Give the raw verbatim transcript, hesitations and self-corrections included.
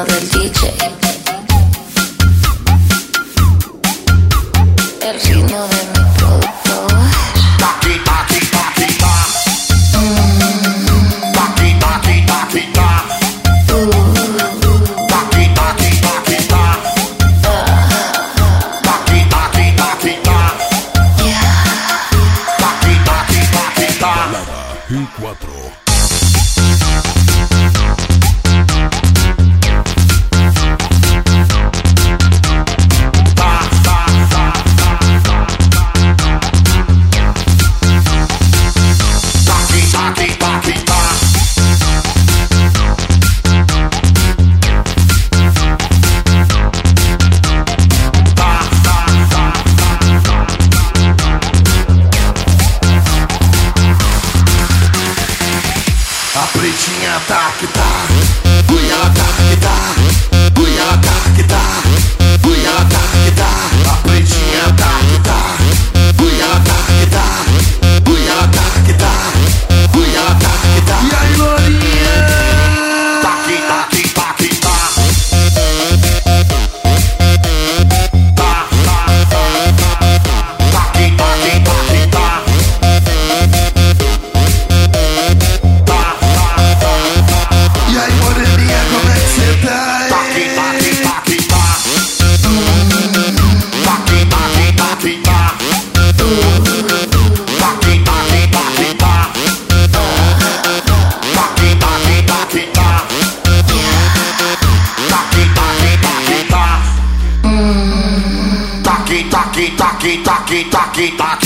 ritmo del D J. El ritmo de mi productor. Taki, taki, taki, ta. Taki, taki, taki, ta. Taki, taki, taki, ta. Taki, taki, taki, ta. Taki, taki, taki, ta. Hit cuatro. A pretinha tá que tá, buia tá que tá, buia tá que tá, buia tá que tá. A pretinha tá que tá, buia tá que tá, buia tá que tá, buia tá que tá. E aí, lourinha? Tá que tá que tá que tá. Tá, tá, tá, tá que tá que tá que tá. E aí, moreninha, como é que cê tá? Taki, taki, taki, tá. Taki, taki, taki, tá. Taki, taki, taki, tá. Taki, taki, taki, tá. Taki, taki, taki, tá. Taki, taki, taki, taki, taki, taki.